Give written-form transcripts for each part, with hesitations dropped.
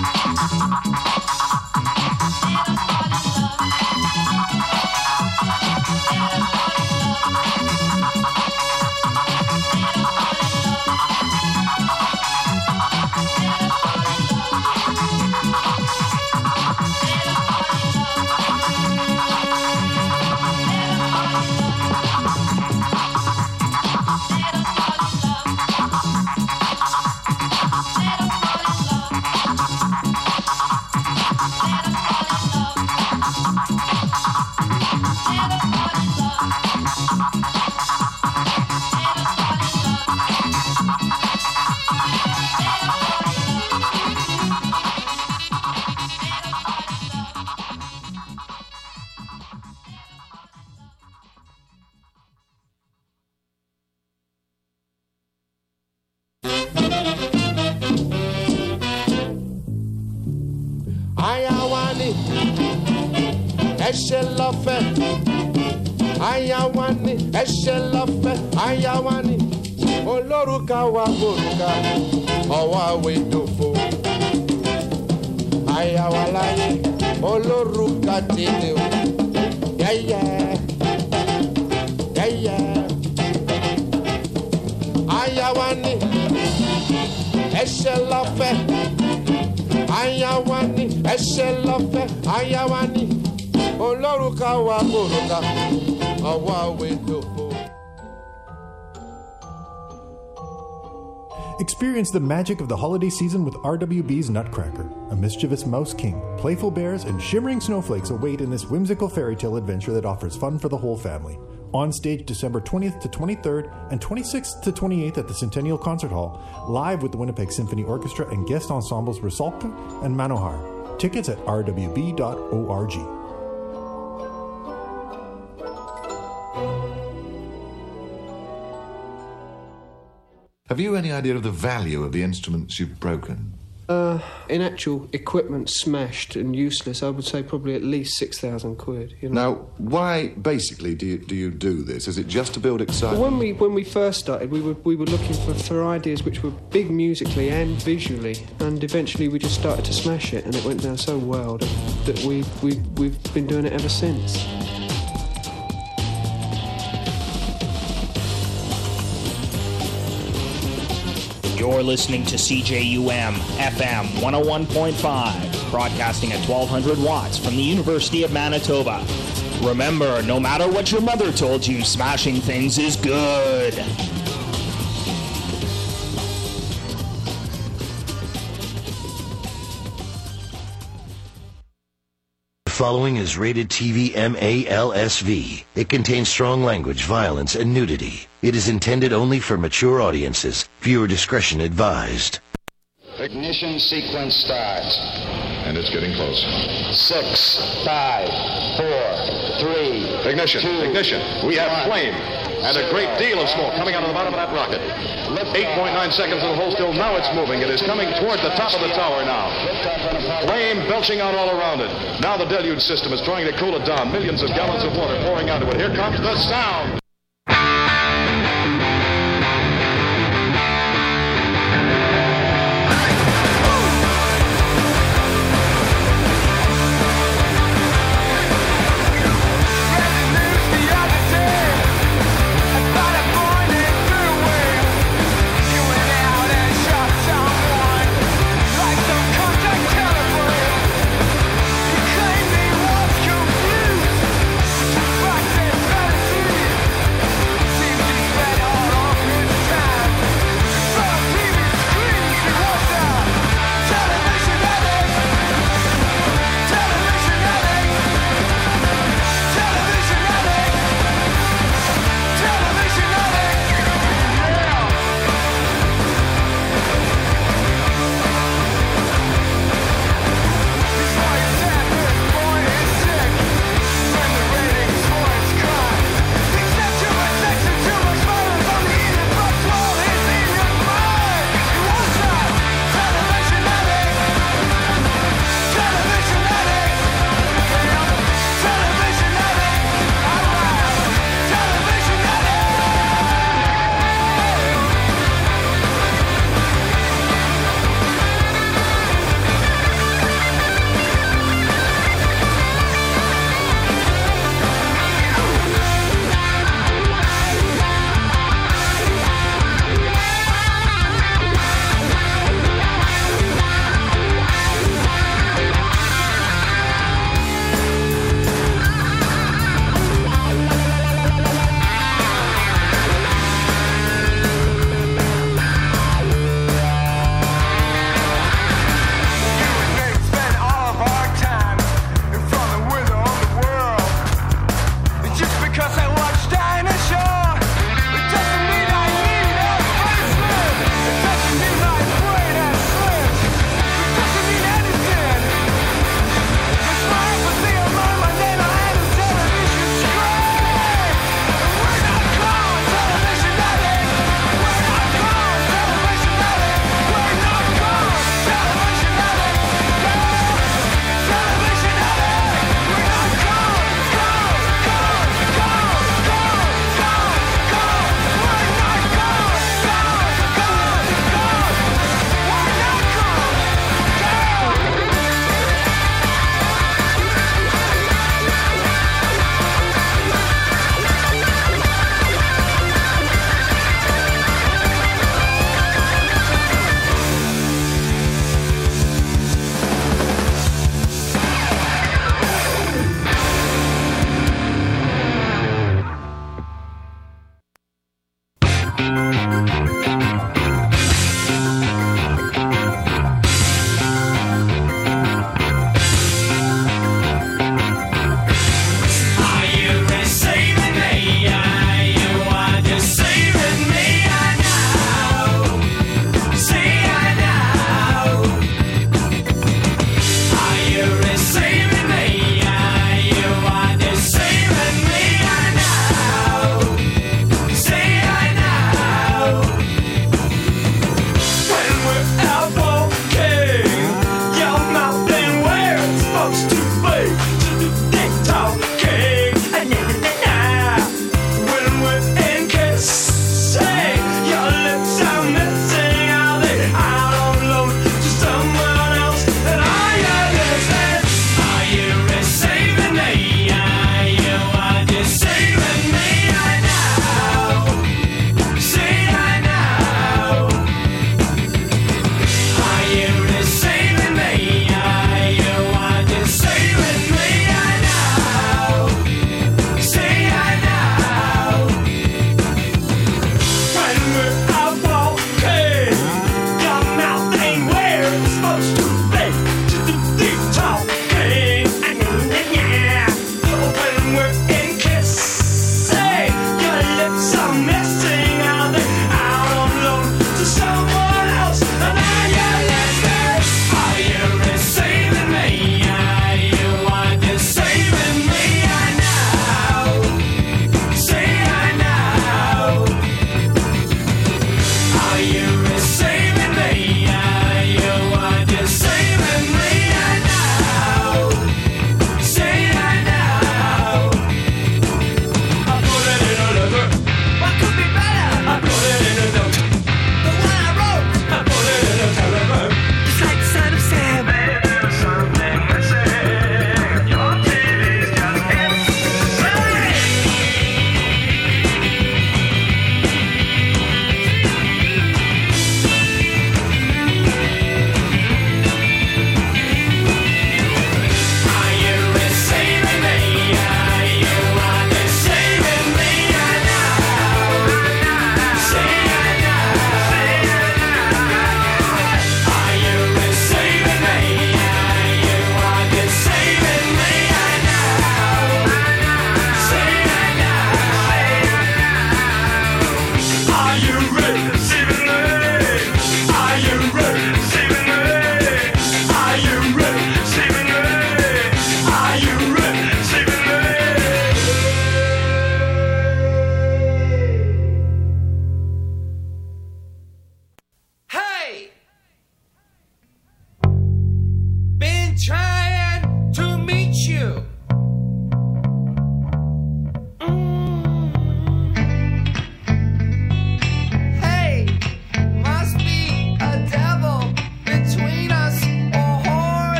Ayawani, Eshelofe, Ayawani, Oloruka Waburuka, Owa Wedofo, Ayawalani, Oloruka Tinu, yeah, Ayawani, Eshelofe, Ayawani, Eshelofe, Ayawani. Experience the magic of the holiday season with RWB's Nutcracker. A mischievous mouse king, playful bears, and shimmering snowflakes await in this whimsical fairy tale adventure that offers fun for the whole family. On stage December 20th to 23rd and 26th to 28th at the Centennial Concert Hall, live with the Winnipeg Symphony Orchestra and guest ensembles Rusalka and Manohar. Tickets at rwb.org. Have you any idea of the value of the instruments you've broken? In actual equipment smashed and useless, I would say probably at least 6,000 quid. You know? Now, why basically do you do this? Is it just to build excitement? When we first started, we were looking for ideas which were big musically and visually, and eventually we just started to smash it, and it went down so well that we've been doing it ever since. You're listening to CJUM FM 101.5, broadcasting at 1200 watts from the University of Manitoba. Remember, no matter what your mother told you, smashing things is good. The following is rated TV MALSV. It contains strong language, violence, and nudity. It is intended only for mature audiences. Viewer discretion advised. Ignition sequence start. And it's getting close. 6, 5, 4, 3, Ignition, 2, ignition. We have 1, flame and a great deal of smoke coming out of the bottom of that rocket. 8.9 seconds of the hold still. Now it's moving. It is coming toward the top of the tower now. Flame belching out all around it. Now the deluge system is trying to cool it down. Millions of gallons of water pouring out of it. Here comes the sound.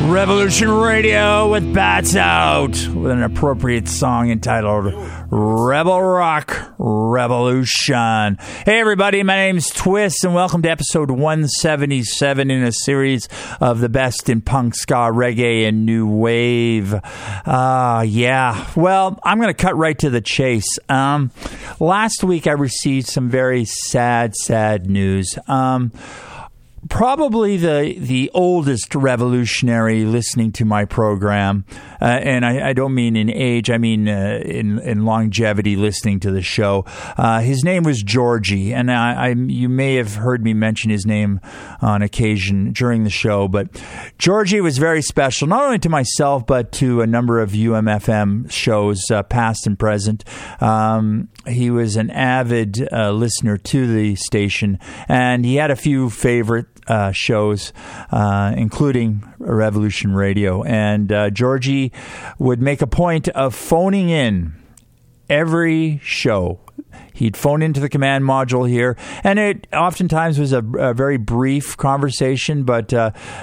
Revolution Radio with Bats Out with an appropriate song entitled Rebel Rock Revolution. Hey everybody, my name's Twist and welcome to episode 177 in a series of the best in punk, ska, reggae, and new wave. Well, I'm going to cut right to the chase. Last week I received some very sad news. Probably the oldest revolutionary listening to my program, and I don't mean in age, I mean in longevity listening to the show. His name was Georgie, and you may have heard me mention his name on occasion during the show, but Georgie was very special, not only to myself, but to a number of UMFM shows, past and present. He was an avid listener to the station, and he had a few favorite shows, including Revolution Radio. And Georgie would make a point of phoning in every show. He'd phone into the command module here, and it oftentimes was a very brief conversation, but,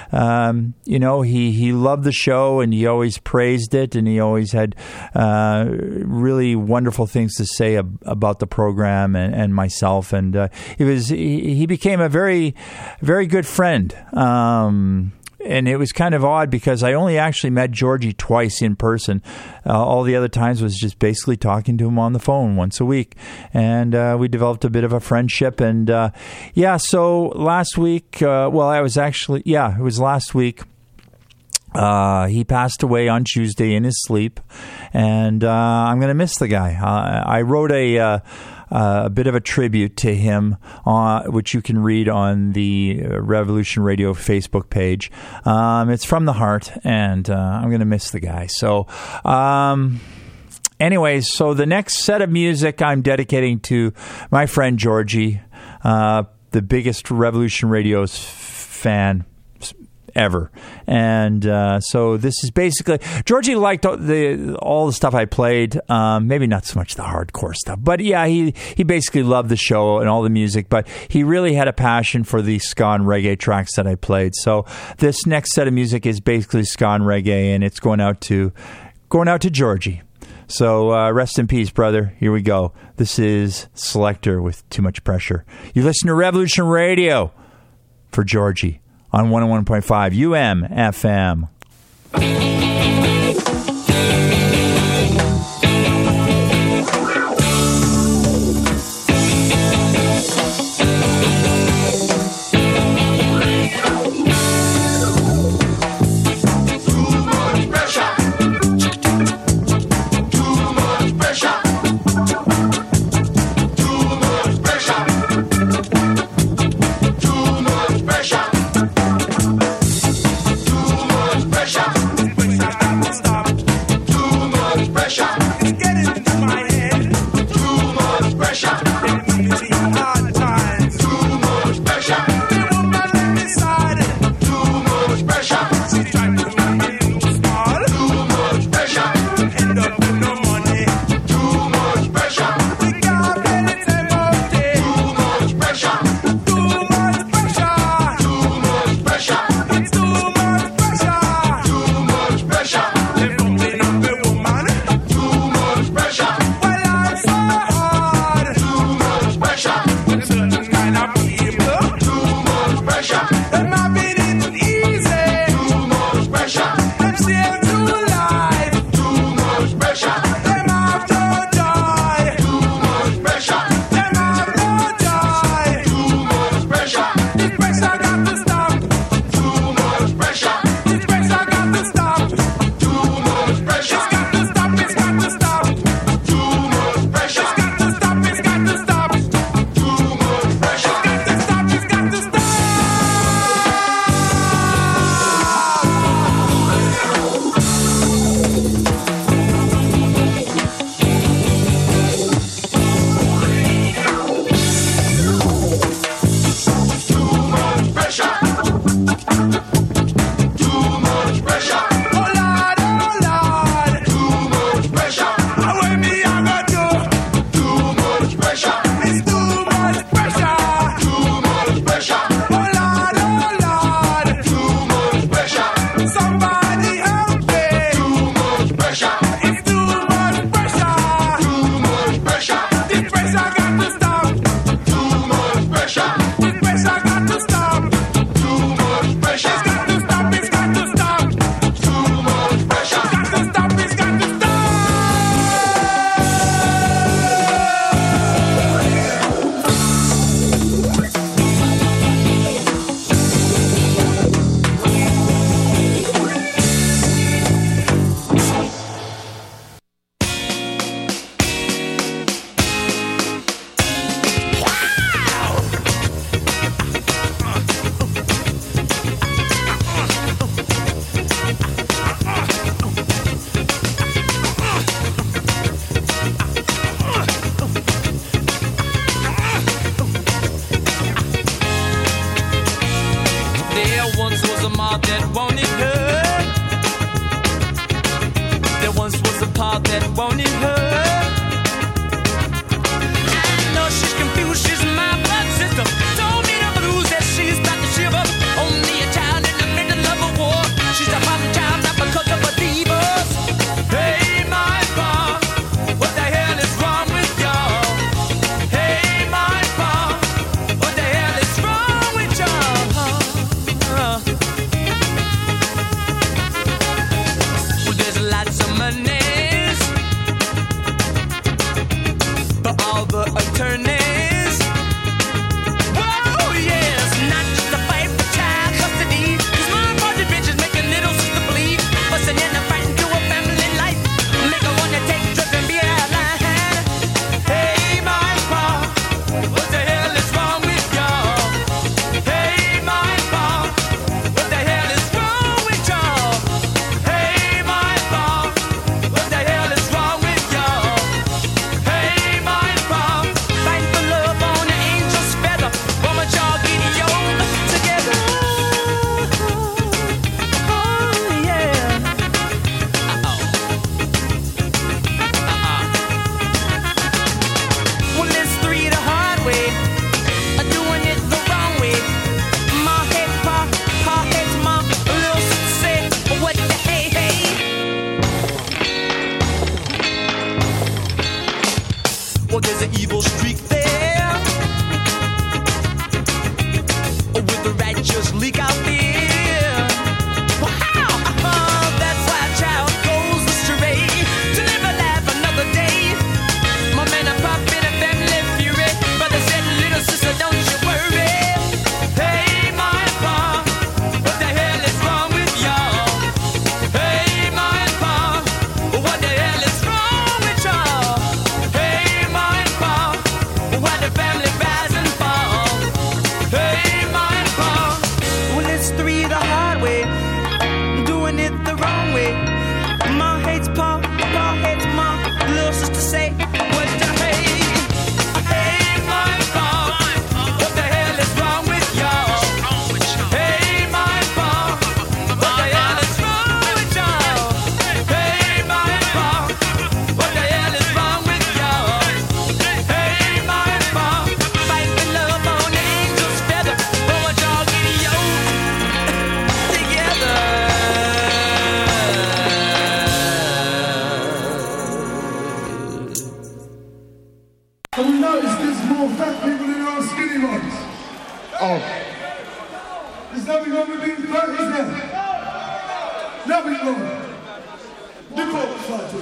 he loved the show, and he always praised it, and he always had really wonderful things to say about the program and myself, and he became a very, very good friend. And it was kind of odd because I only actually met Georgie twice in person. All the other times was just basically talking to him on the phone once a week. And we developed a bit of a friendship. And so last week, it was last week. He passed away on Tuesday in his sleep. And I'm going to miss the guy. I wrote a bit of a tribute to him, which you can read on the Revolution Radio Facebook page. It's from the heart, and I'm going to miss the guy. So, anyways, so the next set of music I'm dedicating to my friend Georgie, the biggest Revolution Radio's fan ever. And so this is basically, Georgie liked all the stuff I played, maybe not so much the hardcore stuff, but yeah, he basically loved the show and all the music, but he really had a passion for the ska and reggae tracks that I played. So this next set of music is basically ska and reggae, and it's going out to Georgie. So rest in peace, brother. Here we go. This is Selector with Too Much Pressure. You listen to Revolution Radio for Georgie on 101.5 UMFM. Pressure. part that wanted her. I know she's confused, she's my blood sister. Told me the blues that she's about to shiver. Only a child in the middle of a war. She's a problem child, not because of her divas. Hey, my pa, what the hell is wrong with y'all? Hey, my pa, what the hell is wrong with y'all? Well, there's lots of monies for all the attorneys. Whoa, yes, not just a fight for child custody. 'Cause my party bitches make a little sister bleed. Busting in a fight into a family life. Make her wanna take drugs and be out line. Hey, my pa, what the hell is wrong with y'all? Hey, my pa, what the hell is wrong with y'all? Hey, my pa, what the hell is wrong with y'all? Hey, my pa, fight for love on an angel's feather. Why don't y'all get your together? Oh, yeah. Well, it's three the hard way, doing it the wrong way. My head pa, pa head's ma, little sister said, what the hey hey. Well, there's an evil streak there, with the righteous leak out there. Wow, that's why a child goes astray to live a life another day. My man and pop in a family fury. Brother said, little sister, don't you worry. Hey, my pa, what the hell is wrong with y'all? Hey, my pa, what the hell is wrong with y'all? Hey, my pa, why the family rise and fall? Hey, my pa, well, it's three the hard way, doing it the wrong way. Ma hates pa, pa hates ma, little sister say, what the hey? Hey, my pa, what the hell is wrong with y'all? Hey, my pa, what the hell is wrong with y'all? Hey, my pa, what the hell is wrong with y'all? Hey, my pa, fight for love on an angel's feather. Why don't y'all get your together? And we noticed there's more fat people than there are skinny ones. Oh. There's nothing wrong with being fat, is there? Nothing wrong. Nip up, Sergeant.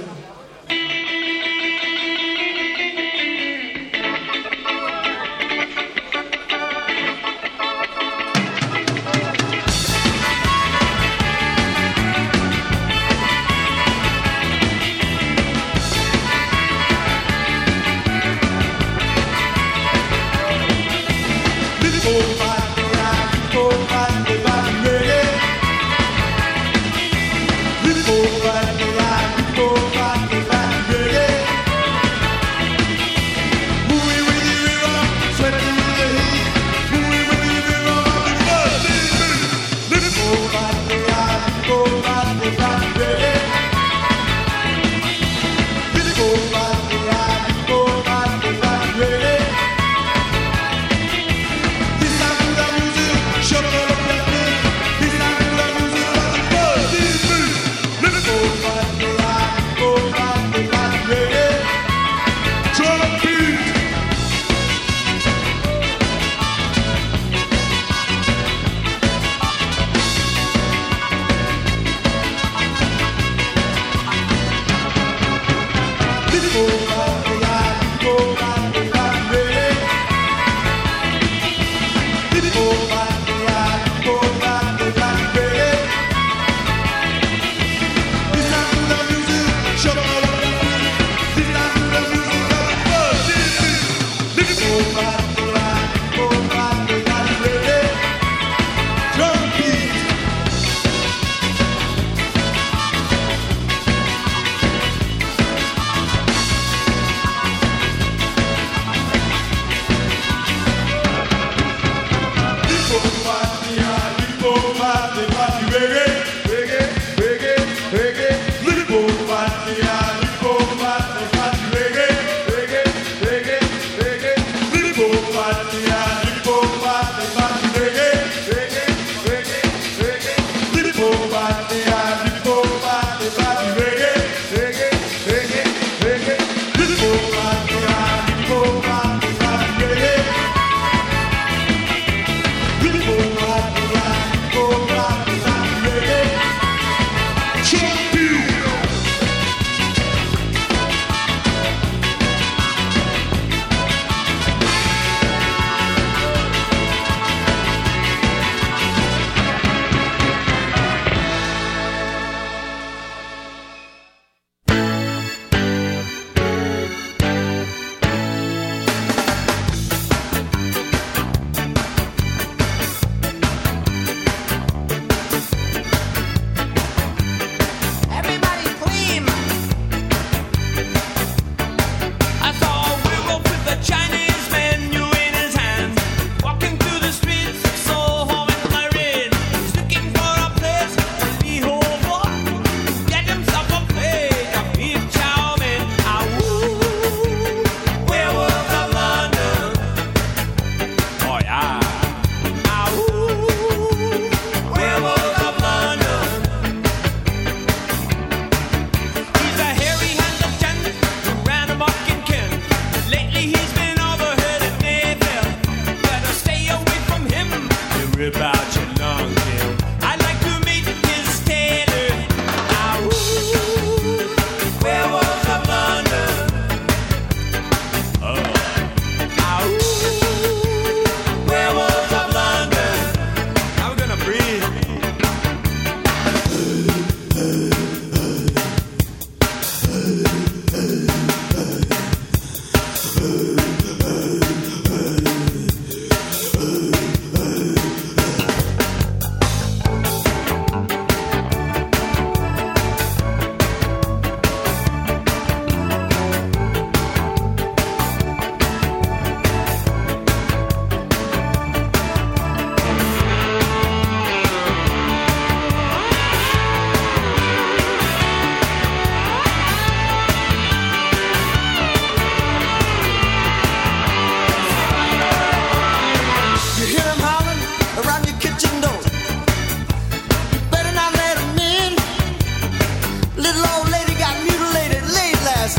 reggae, reggae, reggae, reggae, little boy,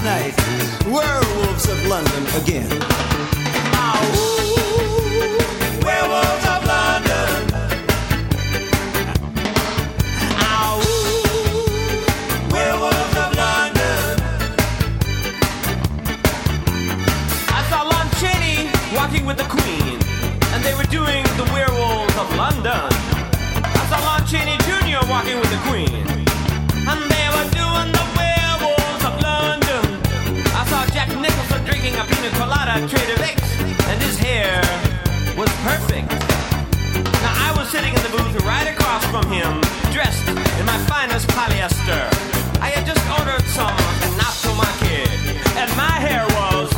night, werewolves of London again. Werewolves of London. Werewolves of London. I saw Lon Chaney walking with the Queen, and they were doing the Werewolves of London. I saw Lon Chaney Jr. walking with the Queen, and they were doing the Werewolves of London. I saw Jack Nicholson drinking a pina colada at Trader Vic's, and his hair was perfect. Now I was sitting in the booth right across from him, dressed in my finest polyester. I had just ordered some Natomaki, and my hair was,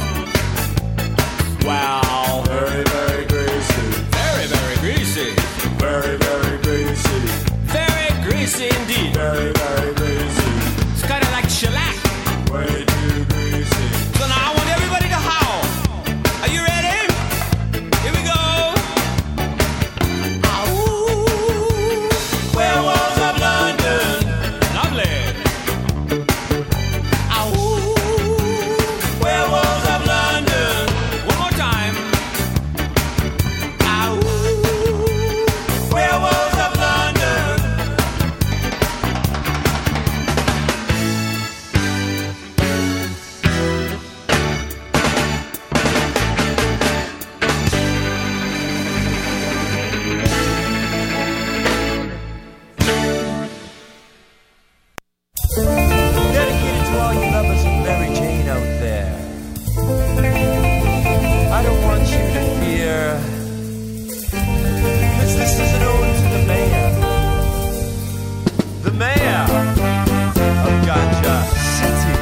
well, very, very greasy. Very, very greasy. Very, very greasy. Very greasy indeed. Very, very greasy. It's kind of like shellac. Way too greasy. So now I want everybody to howl. Are you ready? Here we go. Werewolves of London. Lovely. Werewolves of London. One more time. Werewolves of London. Dedicated to all you lovers of Mary Jane out there. I don't want you to fear, 'cause this is an ode to the mayor. The mayor of Ganja City.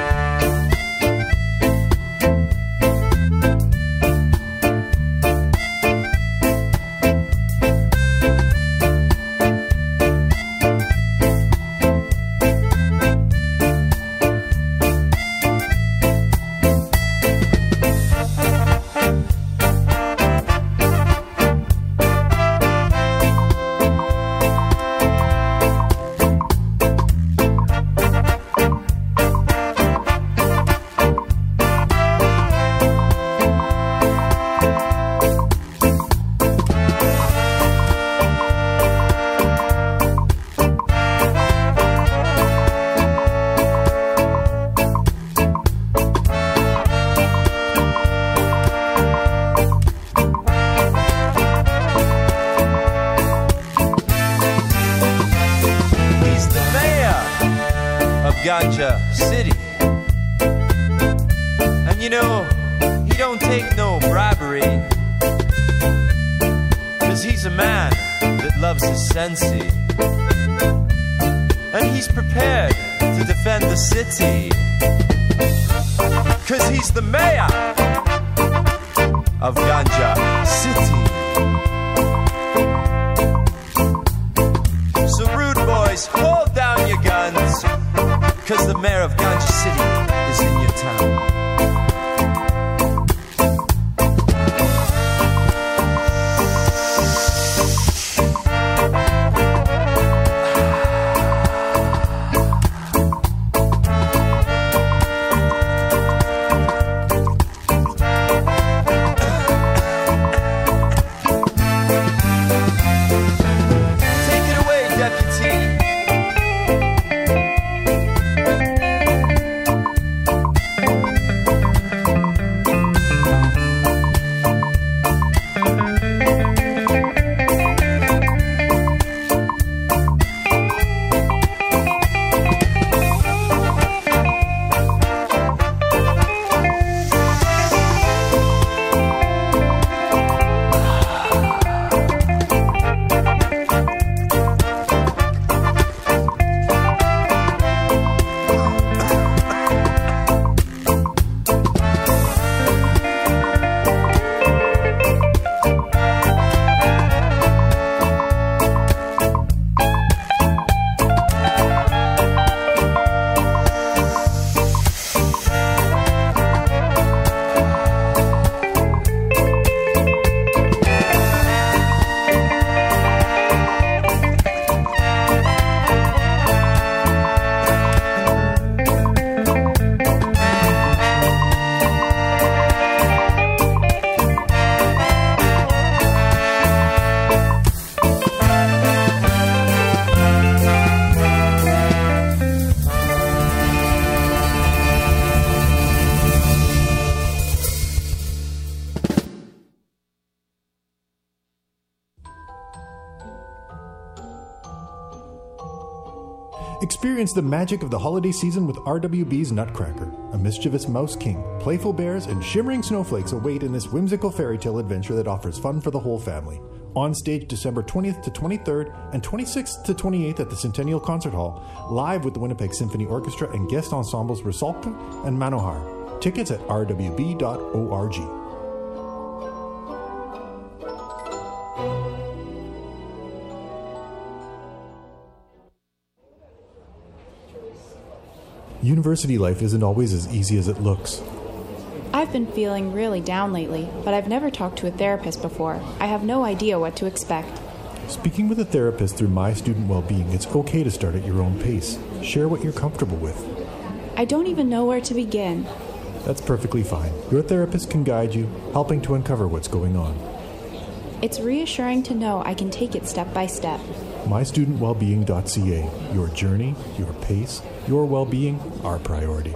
Ganja City. And you know, he don't take no bribery, 'cause he's a man that loves his sensei. And he's prepared to defend the city, 'cause he's the mayor of Ganja City. So rude boys, hold down your guns, 'cause the mayor of Ganja City is in your town. Take it away, deputy. Experience the magic of the holiday season with RWB's Nutcracker. A mischievous mouse king, playful bears, and shimmering snowflakes await in this whimsical fairy tale adventure that offers fun for the whole family. On stage December 20th to 23rd and 26th to 28th at the Centennial Concert Hall, live with the Winnipeg Symphony Orchestra and guest ensembles Rusalka and Manohar. Tickets at rwb.org. University life isn't always as easy as it looks. I've been feeling really down lately, but I've never talked to a therapist before. I have no idea what to expect. Speaking with a therapist through My Student Wellbeing, it's okay to start at your own pace. Share what you're comfortable with. I don't even know where to begin. That's perfectly fine. Your therapist can guide you, helping to uncover what's going on. It's reassuring to know I can take it step by step. MyStudentWellbeing.ca. Your journey, your pace, your well-being, our priority.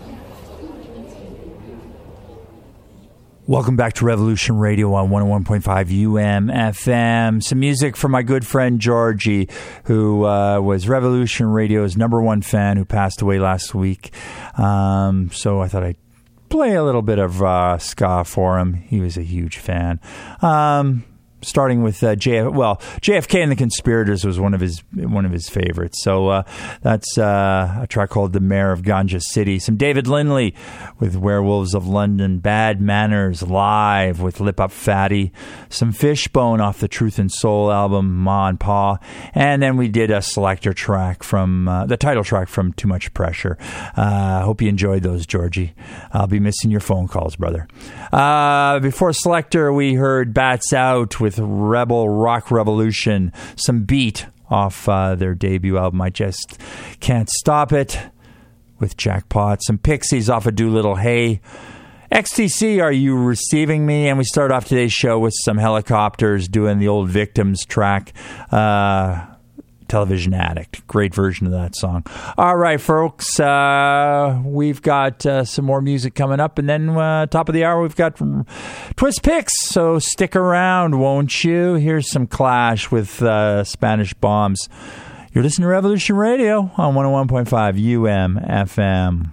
Welcome back to Revolution Radio on 101.5 UM-FM. Some music from my good friend Georgie, who was Revolution Radio's #1 fan, who passed away last week. So I thought I'd play a little bit of ska for him. He was a huge fan. Starting with JFK and the Conspirators was one of his favorites. So that's a track called "The Mayor of Ganja City." Some David Lindley with "Werewolves of London," "Bad Manners" live with "Lip Up Fatty," some Fishbone off the Truth and Soul album "Ma and Pa," and then we did a selector track from the title track from "Too Much Pressure." Hope you enjoyed those, Georgie. I'll be missing your phone calls, brother. Before selector, we heard Bats Out with Rebel Rock Revolution, some Beat off their debut album I Just Can't Stop It with Jackpot, some Pixies off of Doolittle Hay, XTC, Are You Receiving Me? And we start off today's show with some Helicopters doing the old Victims track, Television Addict. Great version of that song. All right, folks, we've got some more music coming up, and then top of the hour we've got Twist Picks, so stick around, won't you? Here's some Clash with Spanish Bombs. You're listening to Revolution Radio on 101.5 UM-FM.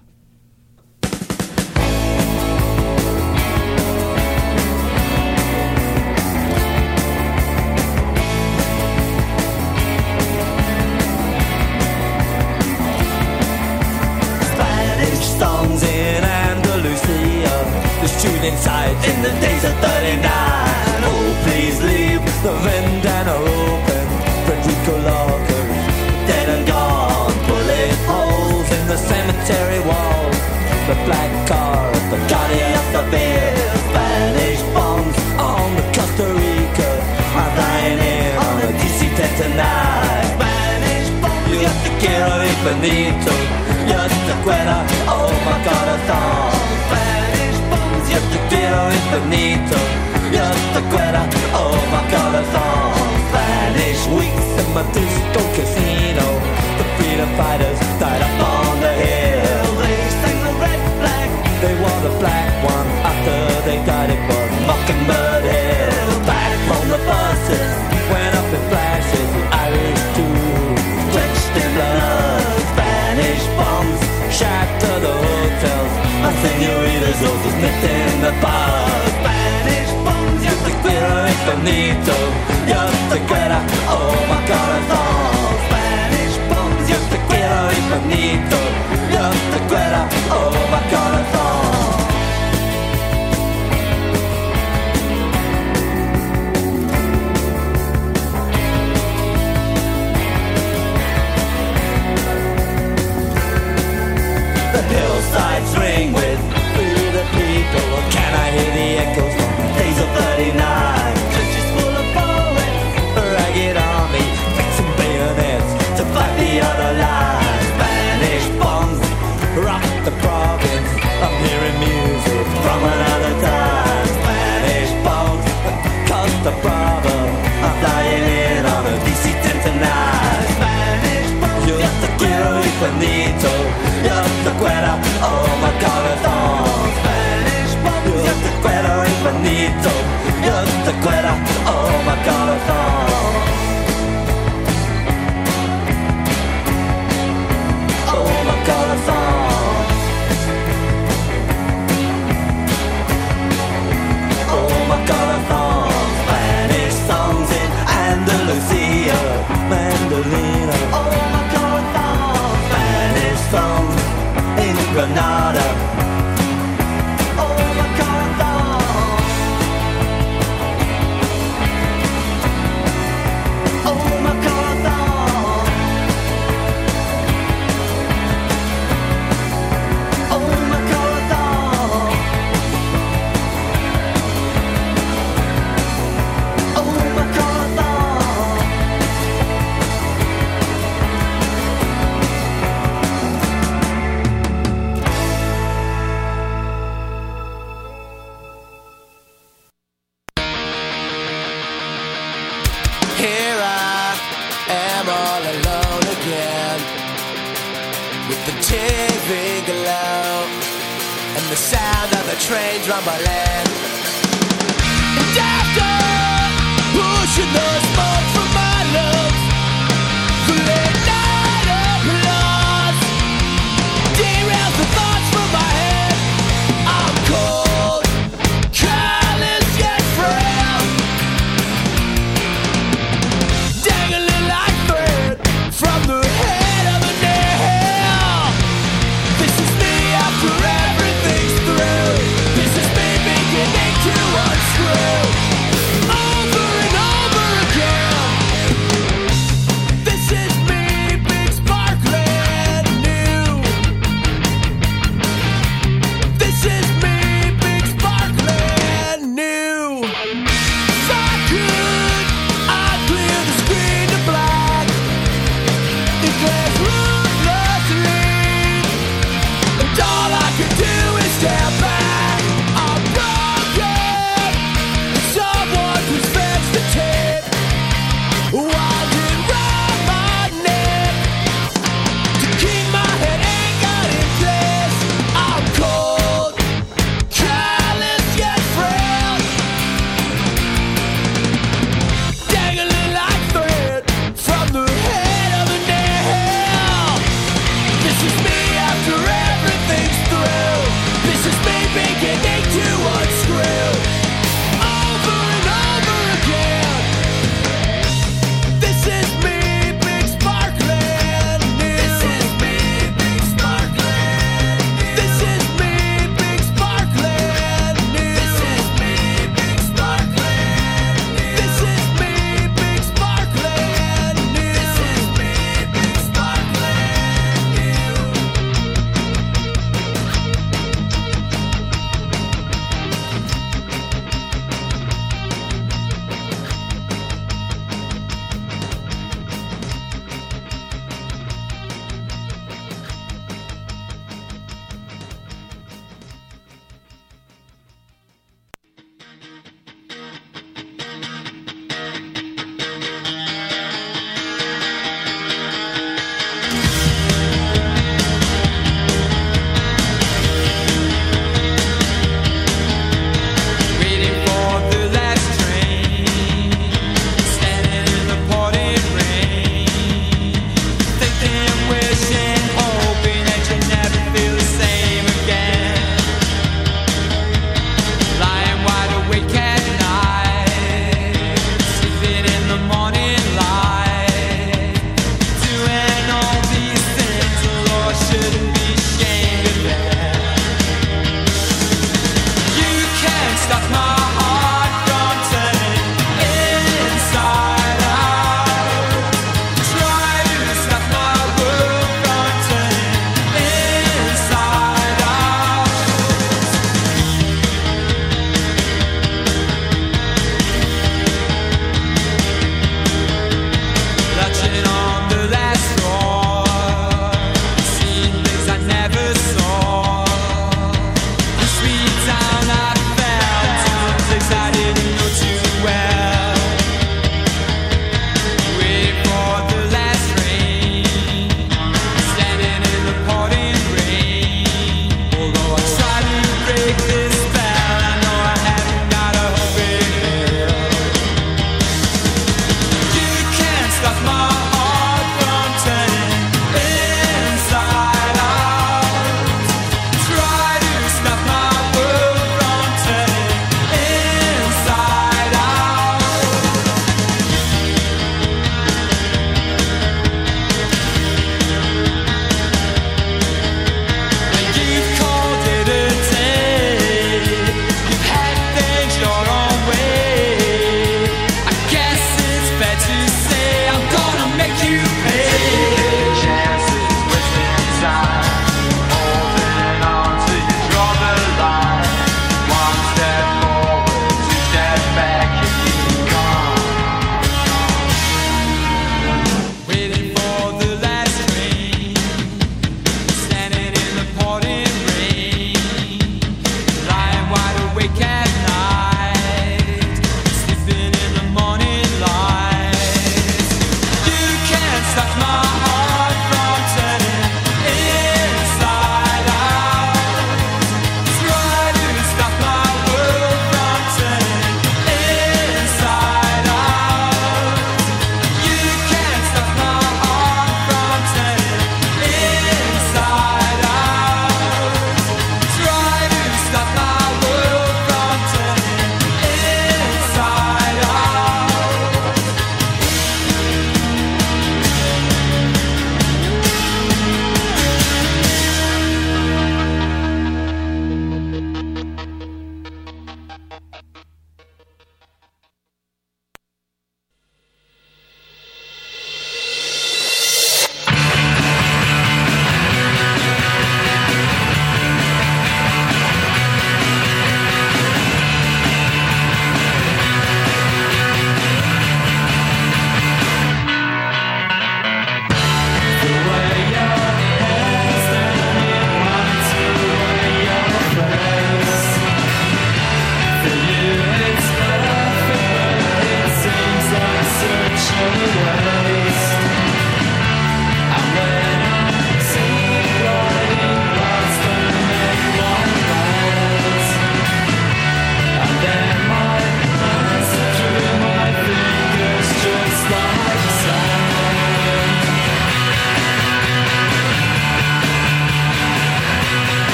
Inside in the days of 39. Oh, please leave the vendana open. Federico Locker, dead and gone. Bullet holes in the cemetery wall. The black car, the Guardian of the beer. Spanish bombs on the Costa Rica. I'm flying in on a DC-10 tonight. Spanish bombs, yo te quiero infinito. Yo te quiero, oh my God, a song. Yo te quiero infinito, yo te quiero, oh my corazón. Spanish weeks in my disco casino. The freedom fighters died up on the hill. They sang the red flag, they wore the black one. After they died it was Mockingbird Hill. Back from the buses, went up in flashes. The Irish too, drenched in blood. Spanish bombs shattered the hotels. My señoritas all just met in the bar. Spanish bombs, yo te quiero infinito. Yo te quiero, oh my corazón. Spanish bombs, yo te quiero infinito. Yo te quiero, oh my corazón. The hillsides ring with Free the People. Can I hear the echoes from days of 39? Countries full of poets, a ragged army, fixing bayonets to fight the other line. Spanish bombs rock the province. I'm hearing music from another time. Spanish bombs Costa Brava. I'm flying in on a DC-10 tonight. Spanish bombs, yo te quiero infinito. Yo te quiero, oh my corazón. water. Oh, MacArthur. Oh, MacArthur. Oh, MacArthur. Oh, MacArthur. Here I am all alone again, with the TV glow and the sound of the trains rumbling. And after pushing the smoke from my lungs, the late night applause derails the thoughts from my head. I'm cold, careless yet frail, dangling like thread from the head of a nail. This is me after everything's through. This is me beginning to unscrew over and over again. This is me, big sparkling new.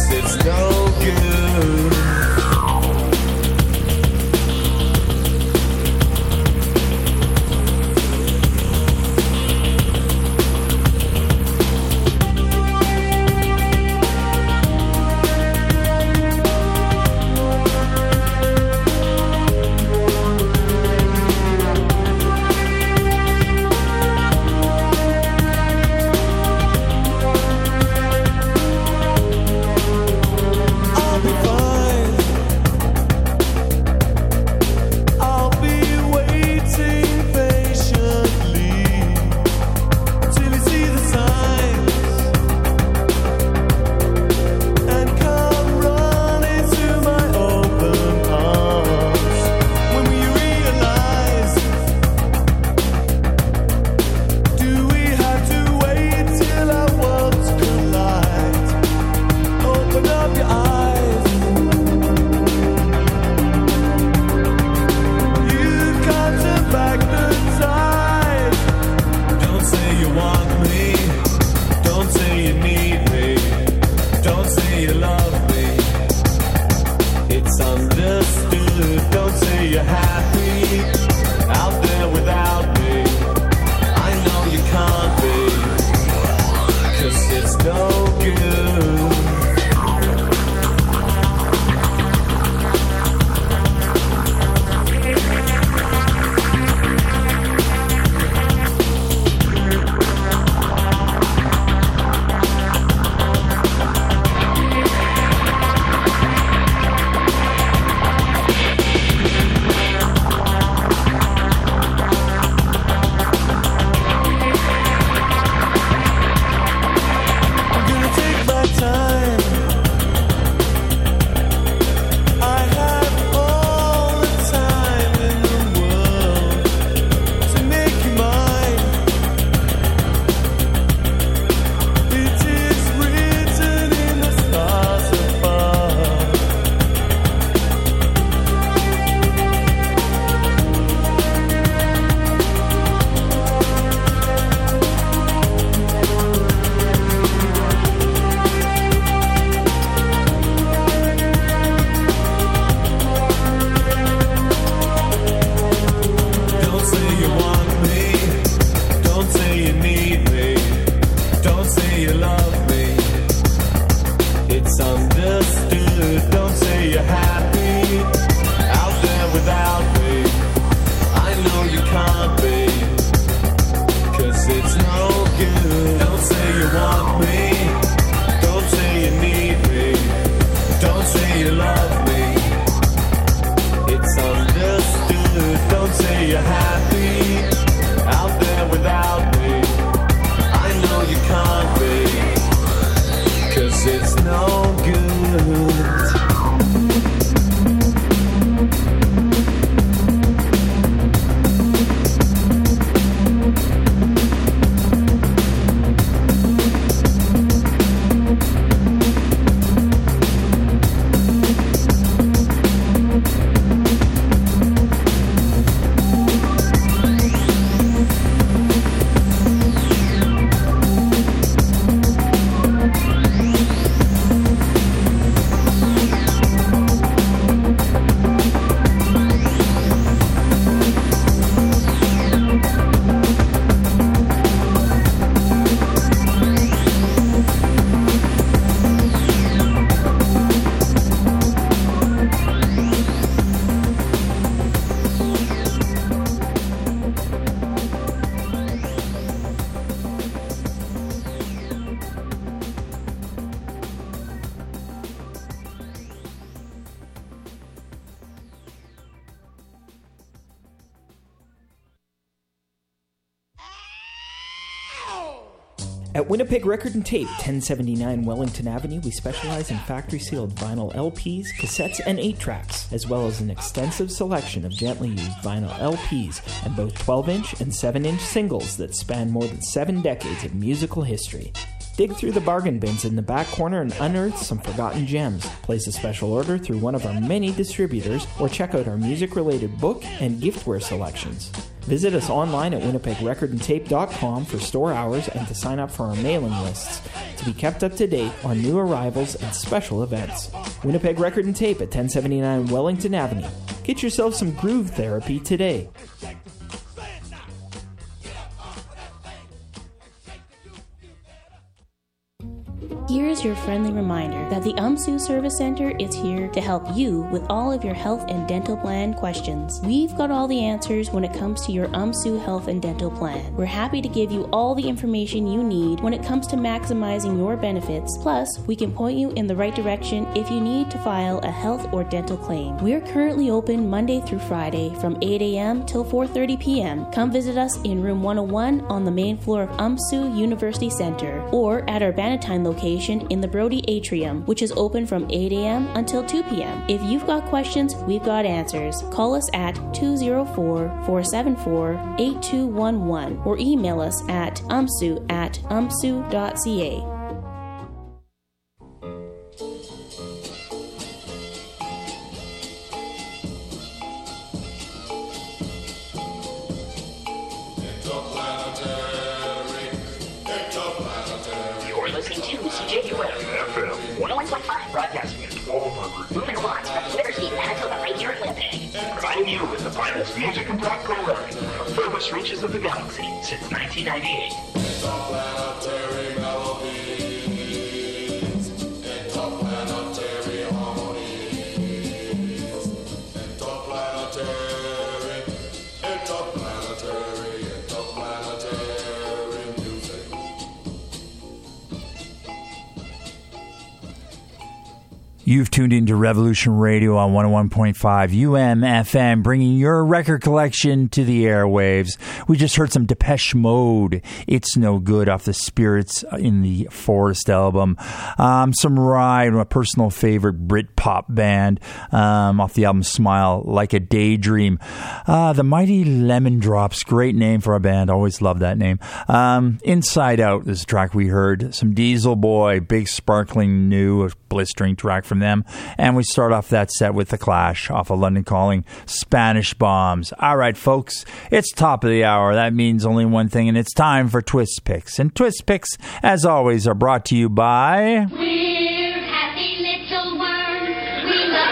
'cause it's no good. At Winnipeg Record and Tape, 1079 Wellington Avenue, we specialize in factory-sealed vinyl LPs, cassettes, and 8-tracks, as well as an extensive selection of gently used vinyl LPs and both 12-inch and 7-inch singles that span more than 7 decades of musical history. Dig through the bargain bins in the back corner and unearth some forgotten gems. Place a special order through one of our many distributors or check out our music-related book and giftware selections. Visit us online at winnipegrecordandtape.com for store hours and to sign up for our mailing lists to be kept up to date on new arrivals and special events. Winnipeg Record and Tape at 1079 Wellington Avenue. Get yourself some groove therapy today. Here's your friendly reminder that the UMSU Service Center is here to help you with all of your health and dental plan questions. We've got all the answers when it comes to your UMSU health and dental plan. We're happy to give you all the information you need when it comes to maximizing your benefits. Plus, we can point you in the right direction if you need to file a health or dental claim. We're currently open Monday through Friday from 8 a.m. till 4:30 p.m. Come visit us in room 101 on the main floor of UMSU University Center or at our Bannatyne location in the Brody Atrium, which is open from 8 a.m. until 2 p.m. If you've got questions, we've got answers. Call us at 204-474-8211 or email us at umsu@umsu.ca. Broadcasting at 1200 moving watts from the University of Manitoba right here in Winnipeg. Providing you with the finest music and talk programming from the furthest reaches of the galaxy since 1998. Interplanetary melodies, interplanetary harmonies, interplanetary music. You've tuned into Revolution Radio on 101.5 UM-FM, bringing your record collection to the airwaves. We just heard some Depeche Mode, It's No Good, off the Spirits in the Forest album. Some Ride, a personal favorite Britpop band, off the album Smile Like a Daydream. The Mighty Lemon Drops, great name for a band. Always loved that name. Inside Out is a track we heard. Some Diesel Boy, big sparkling new, a blistering track from them. And we start off that set with The Clash off of London Calling, Spanish Bombs. All right, folks, it's top of the hour. That means only one thing, and it's time for Twist Picks. And Twist Picks, as always, are brought to you by... We're happy little worms. We love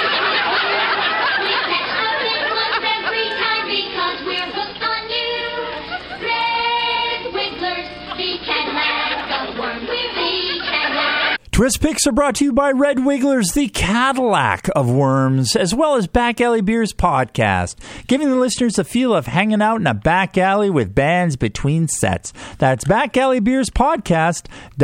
we catch the big ones every time because we're hooked on you. Red Wigglers, the Cadillac of worms. We're the Cadillac. Twist Picks are brought to you by Red Wigglers, the Cadillac of worms, as well as Back Alley Beers podcast, giving the listeners a feel of hanging out in a back alley with bands between sets. That's Back Alley Beers podcast,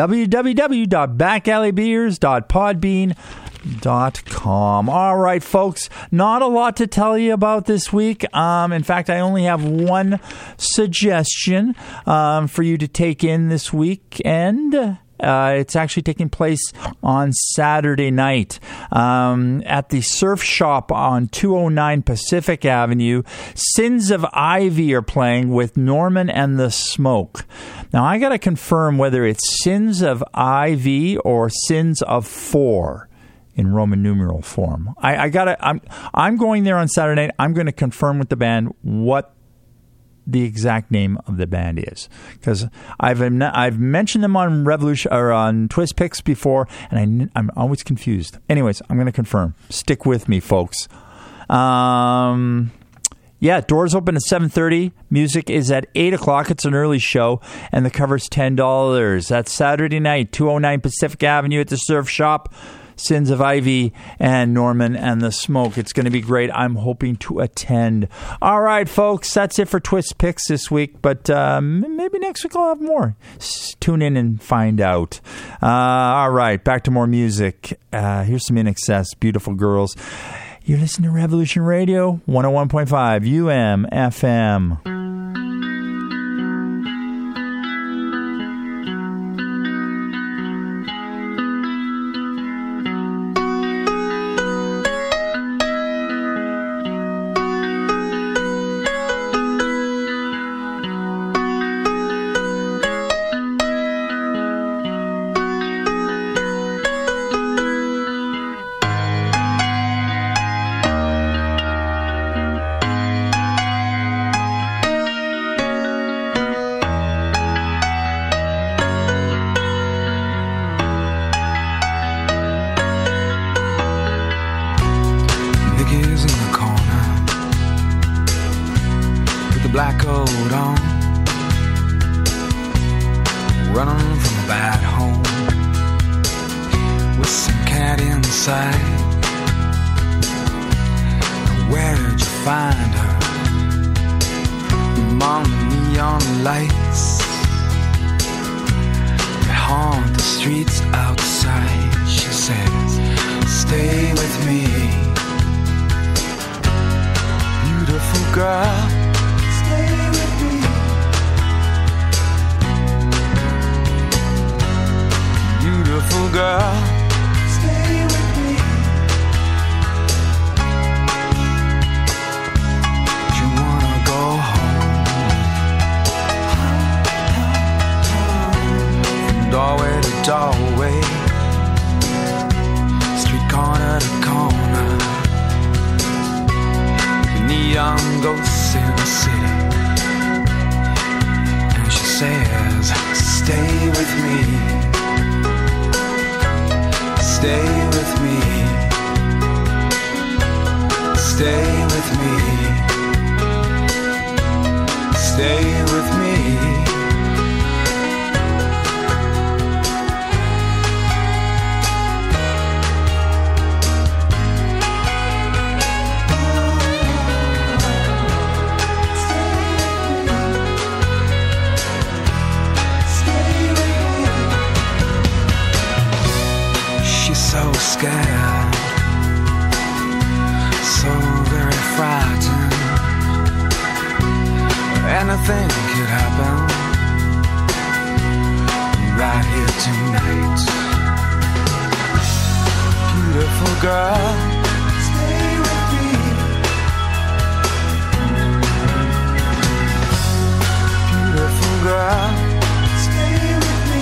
www.backalleybeers.podbean.com. All right, folks, not a lot to tell you about this week. In fact, I only have one suggestion for you to take in this weekend. It's actually taking place on Saturday night at the Surf Shop on 209 Pacific Avenue. Sins of Ivy are playing with Norman and the Smoke. Now, I got to confirm whether it's Sins of Ivy or Sins of Four in Roman numeral form. I'm going there on Saturday night. I'm going to confirm with the band what the exact name of the band is, because I've mentioned them on Revolution or on Twist Picks before, and I'm always confused. Anyways, I'm going to confirm. Stick with me, folks. Yeah, doors open at 7:30. Music is at 8 o'clock. It's an early show, and the cover's $10. That's Saturday night, 209 Pacific Avenue at the Surf Shop. Sins of Ivy and Norman and the Smoke. It's going to be great. I'm hoping to attend. All right, folks, that's it for Twist Picks this week, but maybe next week I'll have more. Tune in and find out. All right, back to more music. Here's some INXS, Beautiful Girls. You're listening to Revolution Radio, 101.5 UM-FM. black coat on, running from a bad home, with some cat inside. Where did you find her? Among the neon lights that haunt the streets outside. She says, stay with me, beautiful girl. Stay with me, beautiful girl. Stay with me. You wanna go home, from doorway to doorway, street corner to corner, the neon ghosts in the city. And she says, stay with me, stay with me, stay with me, stay with me. So scared, so very frightened. Anything could happen right here tonight. Beautiful girl, stay with me. Beautiful girl, stay with me.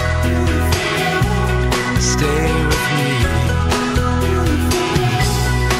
Stay with me.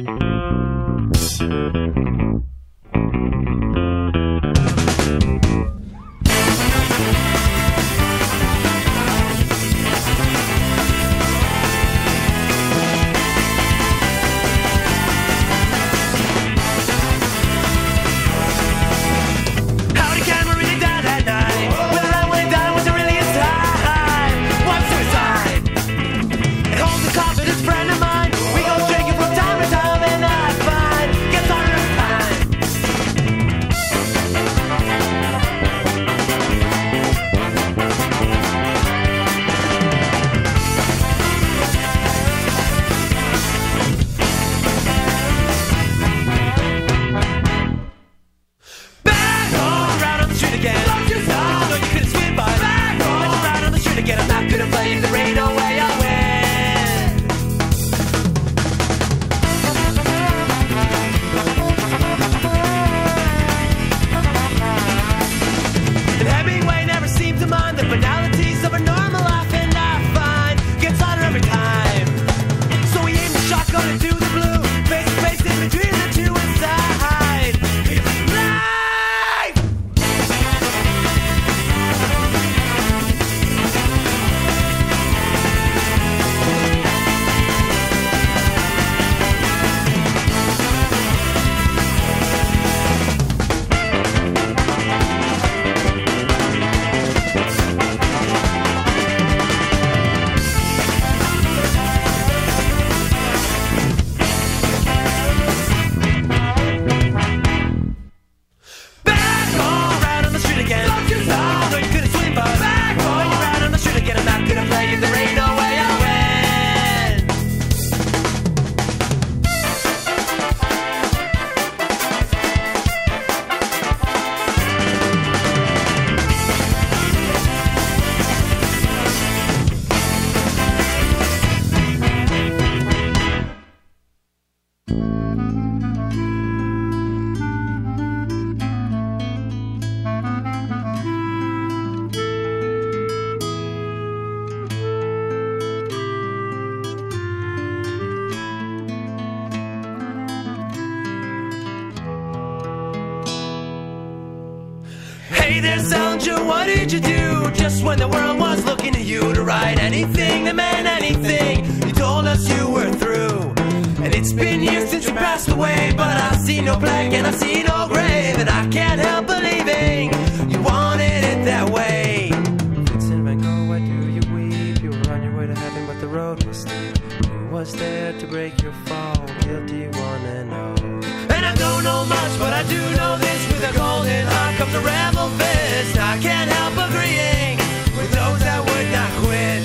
Hey there, Salinger, what did you do? Just when the world was looking to you to write anything that meant anything, you told us you were through. And it's been years since you passed away, but I see no plague and I see no grave, and I can't help believing you wanted it that way. Vincent Van Gogh, why do you weep? You were on your way to heaven, but the road was steep. Who was there to break your fall? Guilty one and all. And I don't know much, but I do know this. With a golden heart comes a rebel fist. I can't help agreeing with those that would not quit.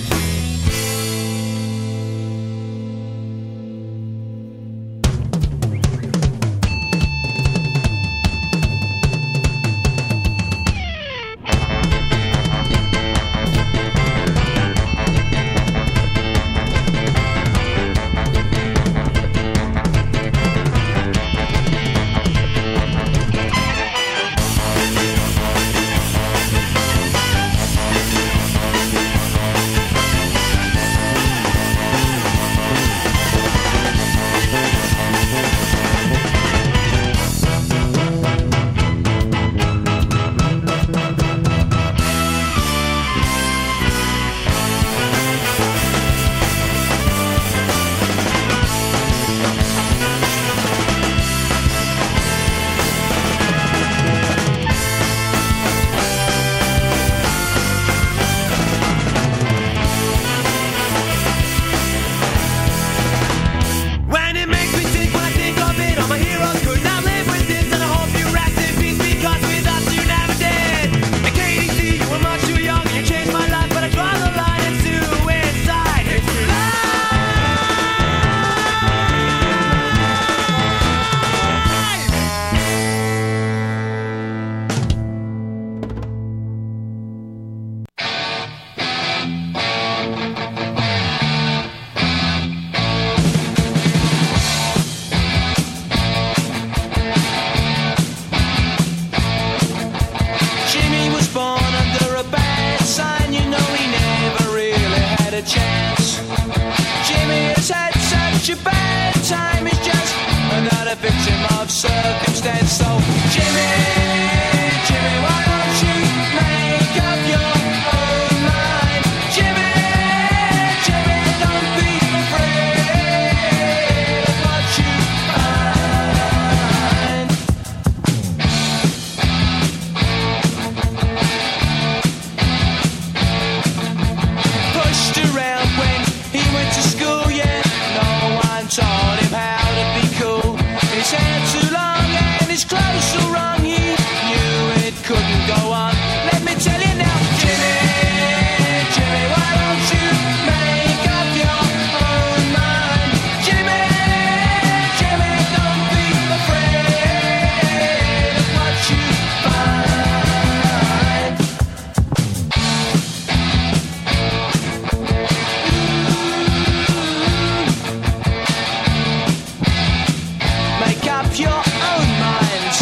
up your own mind.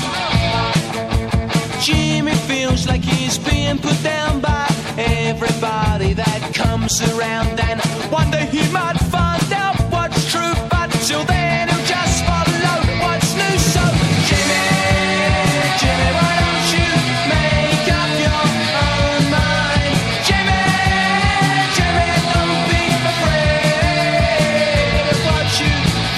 Jimmy feels like he's being put down by everybody that comes around, and one day he might find out what's true, but till then he'll just follow what's new. So Jimmy, Jimmy, why don't you make up your own mind? Jimmy, Jimmy, don't be afraid of what you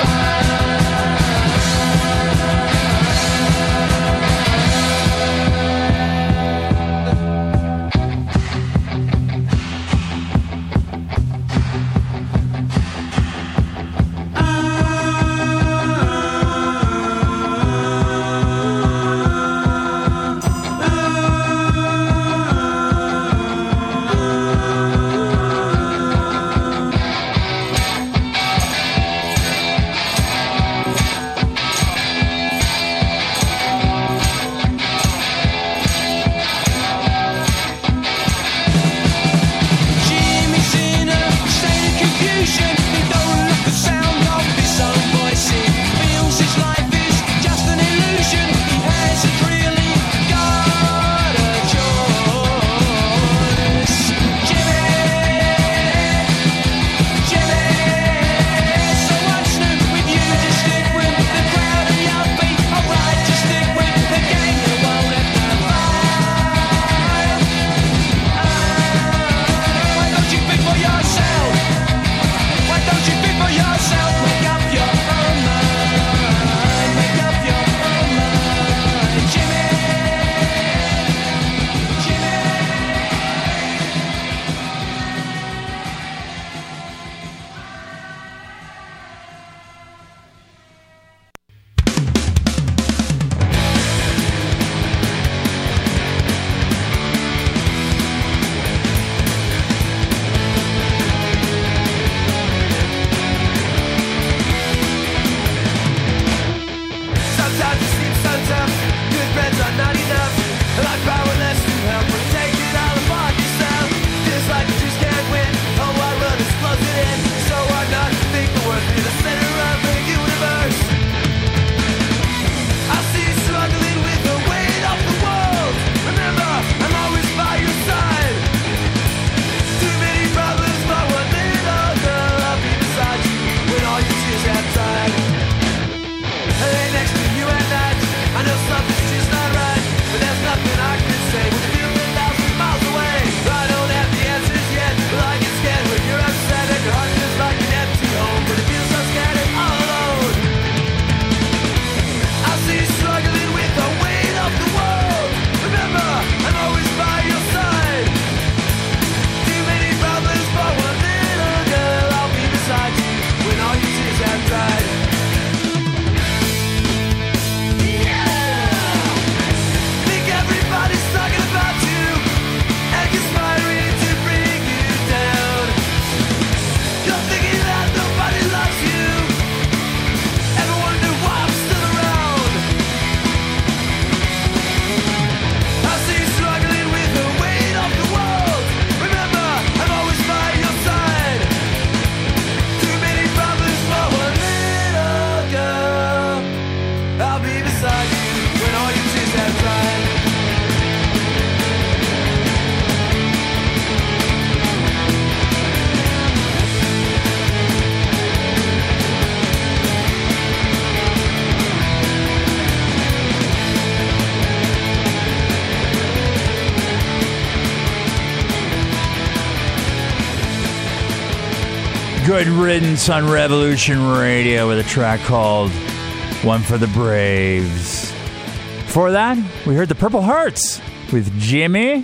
Good riddance on Revolution Radio with a track called One for the Braves. Before that, we heard the Purple Hearts with Jimmy.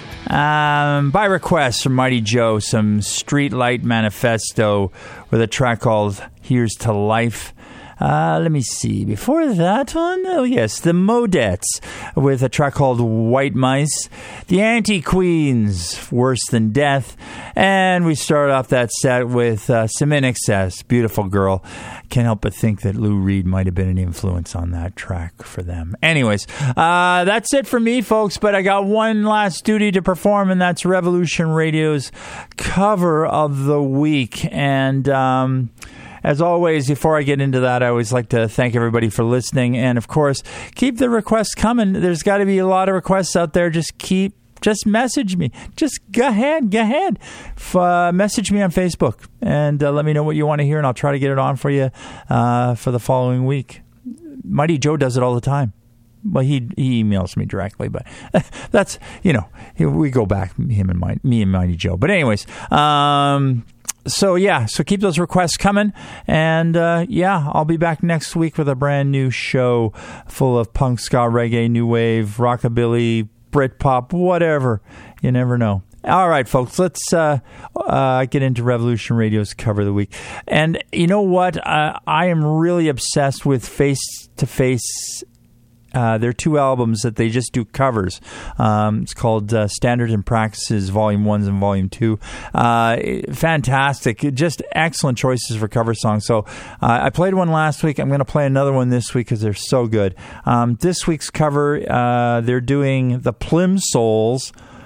By request from Mighty Joe, some Streetlight Manifesto with a track called Here's to Life. Let me see. Before that one, oh yes, the Modettes with a track called White Mice. The Anti-Queens, Worse Than Death. And we start off that set with Some In Excess, Beautiful Girl. Can't help but think that Lou Reed might have been an influence on that track for them. Anyways, that's it for me, folks, but I got one last duty to perform, and that's Revolution Radio's cover of the week. And as always, before I get into that, I always like to thank everybody for listening. And, of course, keep the requests coming. There's got to be a lot of requests out there. Just message me. Just go ahead. Message me on Facebook and let me know what you want to hear, and I'll try to get it on for you for the following week. Mighty Joe does it all the time. Well, he emails me directly, but that's, we go back, me and Mighty Joe. But anyways, so keep those requests coming. And I'll be back next week with a brand new show full of punk, ska, reggae, new wave, rockabilly, Britpop, whatever. You never know. All right, folks, let's get into Revolution Radio's Cover of the Week. And you know what? I am really obsessed with Face to Face. There are 2 albums that they just do covers. It's called Standards and Practices, Volume 1 and Volume 2. Fantastic. Just excellent choices for cover songs. So I played one last week. I'm going to play another one this week because they're so good. This week's cover, they're doing the Plimsouls,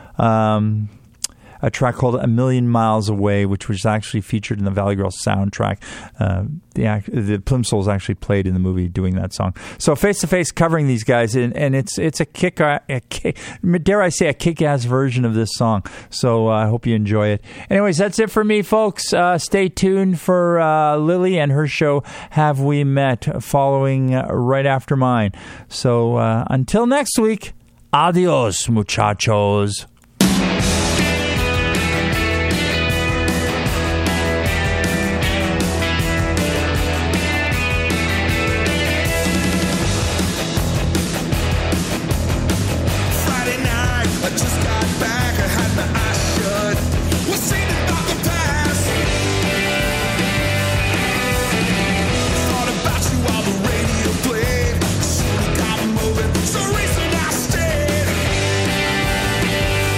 a track called A Million Miles Away, which was actually featured in the Valley Girl soundtrack. The Plimsouls actually played in the movie doing that song. So Face to Face covering these guys, and it's a dare I say, a kick-ass version of this song. So I hope you enjoy it. Anyways, that's it for me, folks. Stay tuned for Lily and her show, Have We Met, following right after mine. So until next week, adios, muchachos. So recent I stayed.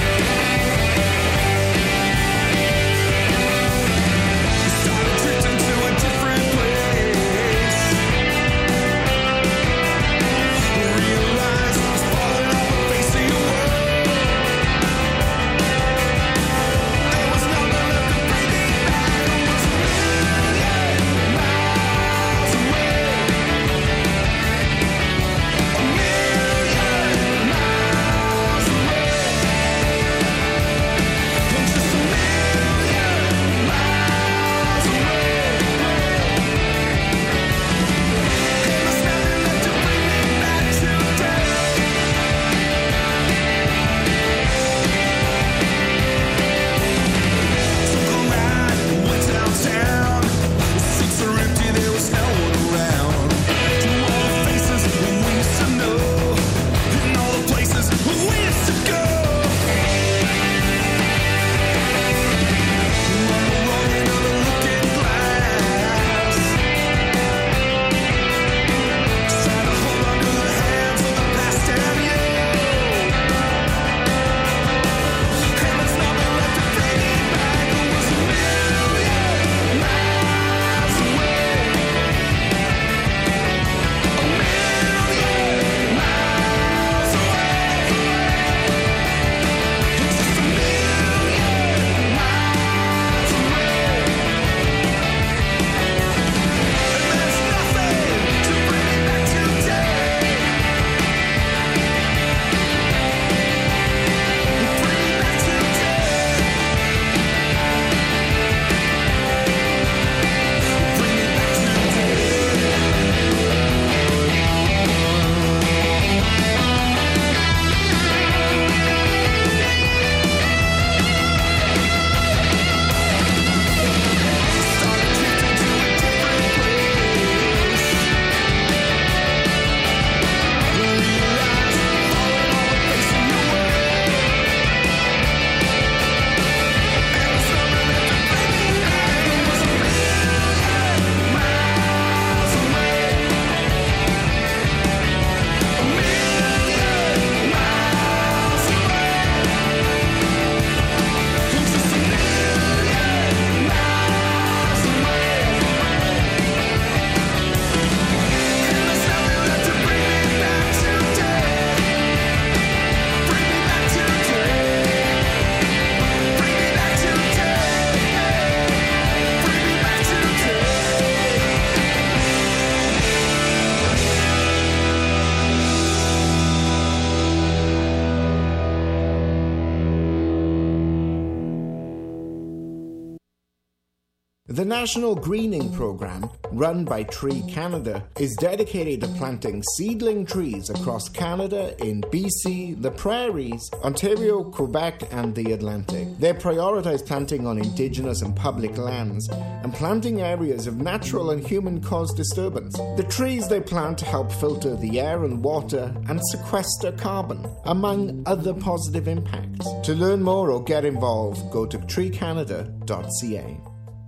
The National Greening Program, run by Tree Canada, is dedicated to planting seedling trees across Canada in BC, the Prairies, Ontario, Quebec, and the Atlantic. They prioritize planting on Indigenous and public lands and planting areas of natural and human-caused disturbance. The trees they plant help filter the air and water and sequester carbon, among other positive impacts. To learn more or get involved, go to treecanada.ca.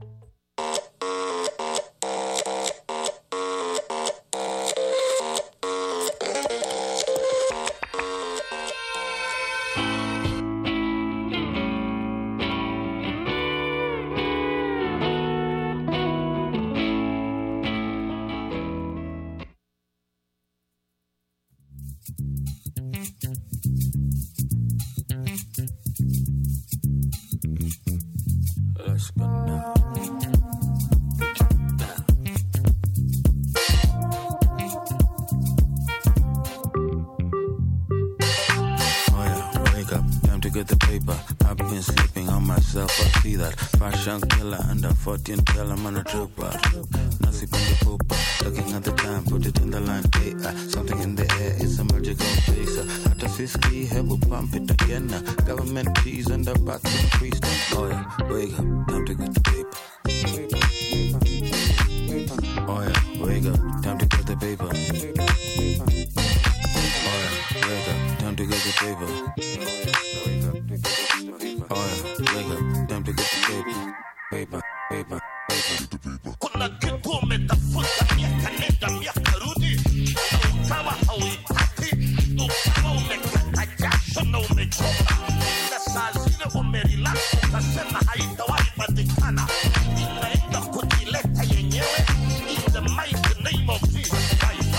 Let's go now. Oh yeah, wake up, time to get the paper. I've been sleeping on myself, I see that. Fashion killer under 14, tell I'm on a trooper. Nazi the pooper, looking at the time, put it in the line. Something in the air, it's a magical chaser. Hata siski, hebu pump it again. Government peas and the bats increased. Oh yeah, wake up, time to get the paper. Oh yeah, wake up, time